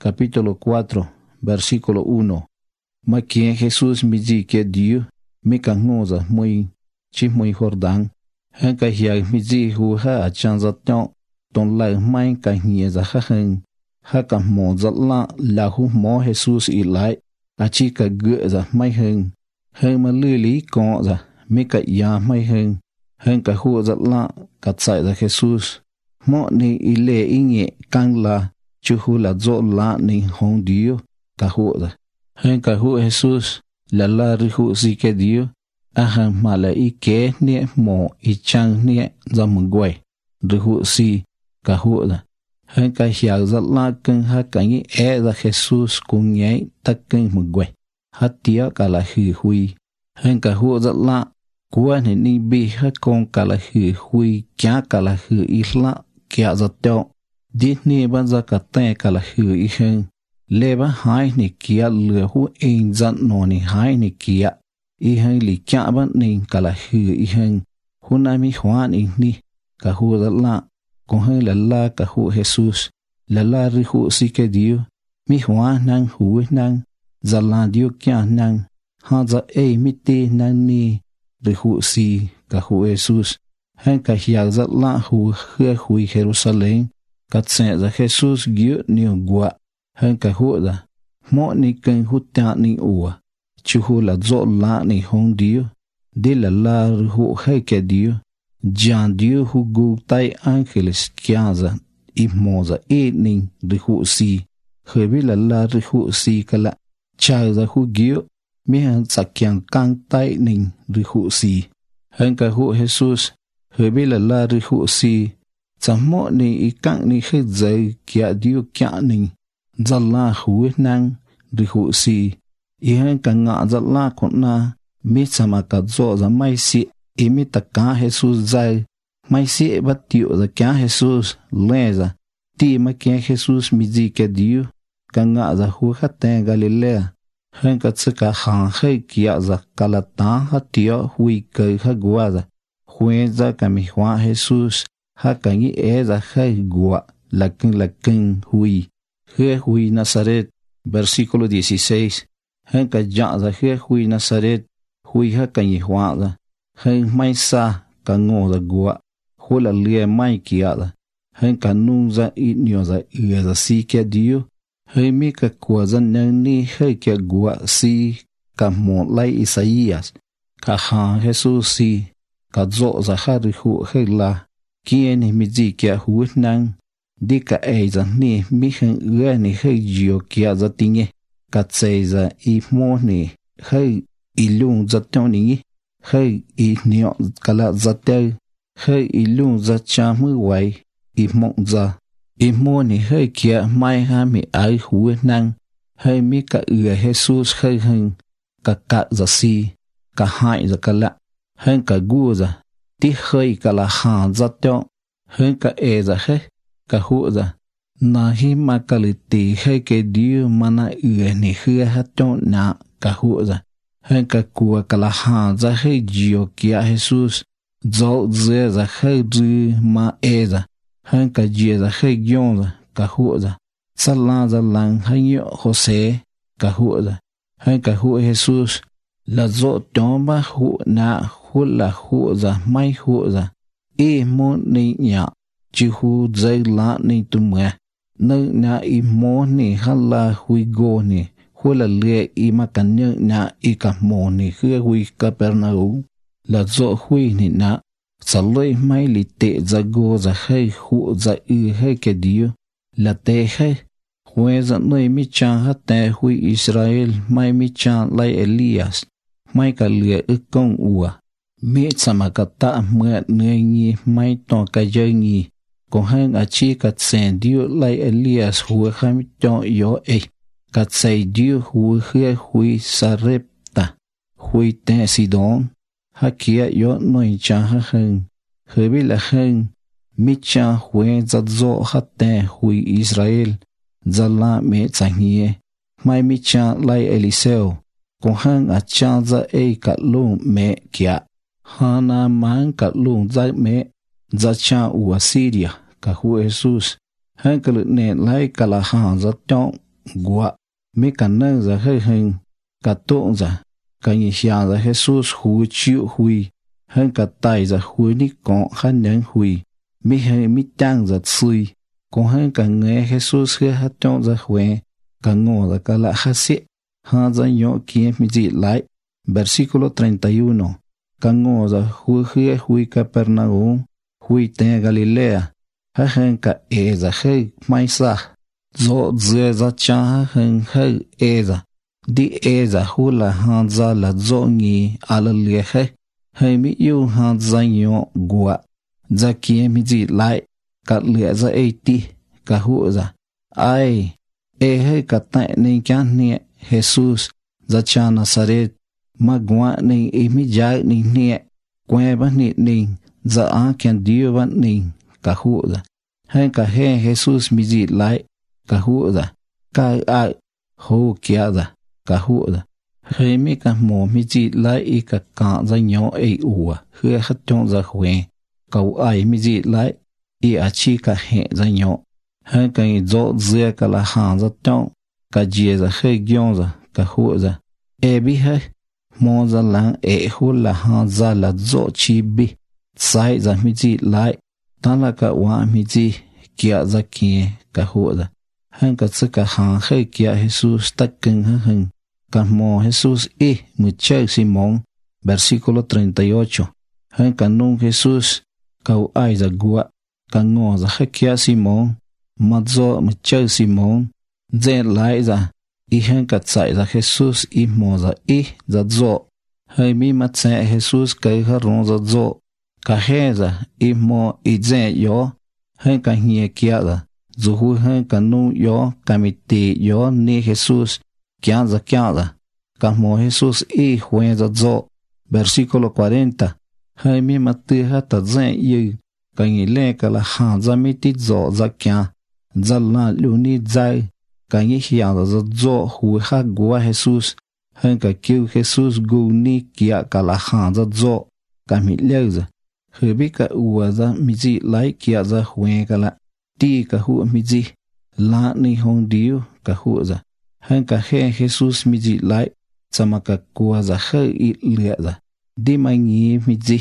capítulo 4, versículo 1. Mà kia Jesus mi di kia Dieu, mi ka ngoza muy chi muy Jordan. Hân ka hiag mi di hu ha a chan za tiong, ton lai mai ka nhia za ha hân. Ha ka mo za la hu mo Jesus i lai, a chi ka gựa za mai hân. Hân mà lư lý con za, mi ka ya mai hân. Hân ka hu za la, ka tsai za Jesus. Mo ni i le i nye kang la, chu hu la zo la ni hong Dieu, ka hu za. Hân ka hu Jesus, la ri hu si ke Dieu. A hân mà là i kế nịa mộ i chang nịa ra mừng quay. Ri hu si, ka hu za. Hân ka hiag za la cưng ha ka nhi e za Jesus cùng nhảy ta cưng mừng quay. Ha tía ka la hư hui. Hân ka hu za la, qua nè ni bi ha con ka la hư hui, kia ka la hư i la, kia za teo. Đi ni ban za ka tè ka la hư i hân. Lê ba hai ni kia lừa hu ein zan nô ni hai ni kia. I hân li kia ban ni ka la hư i hân. Hu na mi hoan i ni, ka hu za la. Con hân la ka hu Jesus. La ri hu si ke Dieu. Mi hoan nang hu nang. Za la Dieu kia nang. Ha za ei mi ti nang ni. Ri hu si ka hu Jesus. Hân ka hiag za la hu hư hui Jerusalem. Ka tse za Jesus giu niu gua. Hân ka hu za. Mo ni keng hu ta ni ua. Chu hu la zo la ni hong Dieu. Di la ri hu hai ke Dieu. Jan Dieu hu gu tai angeles kia za. I mo za e ning ri hu si. Hơi bi la ri hu si ka la. Cha za hu giu. Mi hân sa kiang kang tai ning ri hu si. Hân ka hu Jesus. Hơi bi la ri hu si. Sa mo ni i kang ni khơi dây kia Dieu kia ning. Za la hu nang ri hu si. I hân ka ngạ za la kon na. Mi sa ma ka zo za mai si. I mi ta ka Jesus zai. Mai si ba tiyo za kia Jesus le za. Ti ma kia Jesus mi di ke Dieu. Ka ngạ za hu khát tên Galilea. Hân ka tsu ka hang khơi kia za ka la ta ha tiyo hui cơ ha gua za. Huê za ka mi hoa Jesus. Ha ka ngi e za khơi gua. La kưng hui. Hê hui Nazaret. Versículo 16. Hân ka dạ za hê hui Nazaret. Hui ha ka ngi hoa za. Hân mai sa ka ngô za gua. Hu la lia mai kia za. Hân ka nung za i nyo za ue za si kia Dieu. Hơi mi ka kwa za nang ni hơi kia gua si. Ka mo lai Isaias. Ka hang Jesus si. Ka zo za ha ri hu hơi la. Kia ni mi di kia hu nang. Đi ka e za ni mi hân ue ni hơi diyo kia za tinge. Ka tsei za i mo ni hơi i lung za tiong ni. Hơi i nyo ka la za teo. Hơi i lung za cha mư wai. I mong za. I mo ni hơi kia mai ha mi ai hu nang. Hơi mi ka ue Jesus hơi hân. Ka za si. Ka hai za ka la. Hân ka gu za. Ti hơi ka la ha za teo. Hân ka e za he. Ka hu za. Na hi ma ka li ti hơi ke Dieu mana ue ni hư ha teo na. Ka hu za. Hân ka kua ka la ha za hơi diyo kia Jesus. Zo ze za hơi dư ma e za. Hân ka jie za hơi gion za. Ka hu za. Sa la za lang hay nhọ Jose. Ka hu za. Hân ka hu Jesus. La zo tiong ba hu na hu la hu za mai hu za. I mo ni nhạ. Chi hu dây la ni tu mẹ. Nơi na i mo ni ha la hui go ni. Hu la lia i ma ka nhớ na i ka mo ni hư hui Capernaum. La zo hui ni na. Sa lôi mai li tệ za go za hơi hu za ư hơi ke Dieu. La tệ hơi. Huê za nơi mi chan ha tè hui Israel mai mi chan lai Elias. Mai ka lia ư công ua. Mi sa ma ka ta mượn nơi nhi mai to ka dơ nhi. Còn hân a chi ka tsen Dieu lai Elias hua kham cho yo e. Ka tsei Dieu hua hua hui Sarepta. Hui tè Sidon. Ha kia yo noi cha ha hân. Hơi bi la hân. Mi cha huê za zo ha tè hui Israel. Za la me tsa nhie. Mai mi cha lai Eliseo. Còn hân a cha za e ka lung me kia. Ha na mang ka lung za me. Za cha u Assyria. Ka hu Jesus. Hân ka lực nè lai ka la ha za chong. gua mi cả nâng ra hơi hình cả tụng ra cả nhị xiang ra Jesus hui chịu hui hơn cả tay ra hui ní con khăn nhẫn hui mi hơi mi tăng ra xui còn hơn cả nghe Jesus hơi hát trong ra huệ cả ngô ra cả lạ hát sĩ hơn ra nhỏ kia mi dị lại versículo 31 cả ngô ra hui Capernaum hui tên Galilea hơn cả ra hơi mai sa do dưa ra cha hơn hơi ra đi ra hu là han ra là do nghi ala lia hơi mi yêu han ra nhỏ gua ra kia mi dị lại cả lựa ra ti cả hu ra ai hơi cả tại nên chán nè Jesus ra cha Nazareth mà gua nên mi dạy nên nè quay bắt nên ra can Dio bắt nên cả hu ra hơi cả Jesus mi dị lại cả hu ra cả hồ kia ra cả hu ra hơi mi cả mồ mi dị lại cả cả ra nhỏ ua hứa hát trong ra huệ cậu ai mi dị lại chi cả hệ ra nhỏ hơi cái gió dưa cả là hàng ra trong cả dìa ra hơi giông ra cả hu ra bi hơi mò ra láng hu là hàng ra là gió chi bi sai ra mi dị lại ta là cả wa mi dị kia ra kia cả hu ra hơn cả sự cả hàng hơi kia Jesus tất cưng hơn cả mò Jesus mu chơi Simón versículo 38 hơn cả nung Jesus cậu ai ra gua cả ngò ra hơi kia Simón mà do mu chơi Simón dễ lại ra hơn cả chạy ra Jesus mò ra ra do hơi mi mà chạy Jesus cái hơi rong ra do cả he ra mò dễ yo hơn cả nhẹ kia ra dù hu hơn cả nung yo cả mi tì yo ni Jesus kia ra cả mò Jesus huê ra do versículo 40 hơi mi mà tư hát ta dễ yêu cả nghĩ lẽ cả là hàng ra mi tít do ra kia ra là lưu ni dạy cả nghĩ hiang ra do hu hát gua Jesus hơn cả kêu Jesus gu ni kia cả là hàng ra do cả mi leo ra hơi biết cả ua ra mi dị lại kia ra huê cả là ti cả hu mi dị la ni hong Dio cả hu ra hơn cả Jesus mi dị lại sama cả cua ra hơi lệ ra đi mai nghi mi dị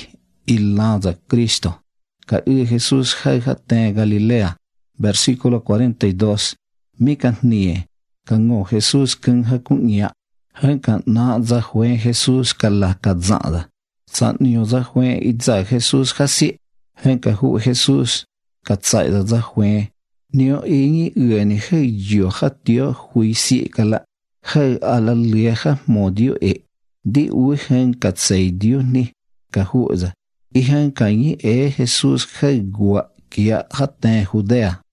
la ra Cristo cả Jesus hơi hát tên Galilea versículo 42 mi cả nie cả ngô Jesus cưng hơi cũng nhẹ hơn cả na ra huê Jesus cả là cả dạ ra sẵn nhiều ra huê ít ra Jesus khá sĩ hơn cả hu Jesus cả chạy ra huê nếu ý nghĩ ni hơi dừa khát tiêu hui sĩ cả là hơi ala lia khá mò điêu đi hơn cả chạy điêu ni cả hu ra hơn cả nghĩ Jesus hơi gua kia khát tên Judea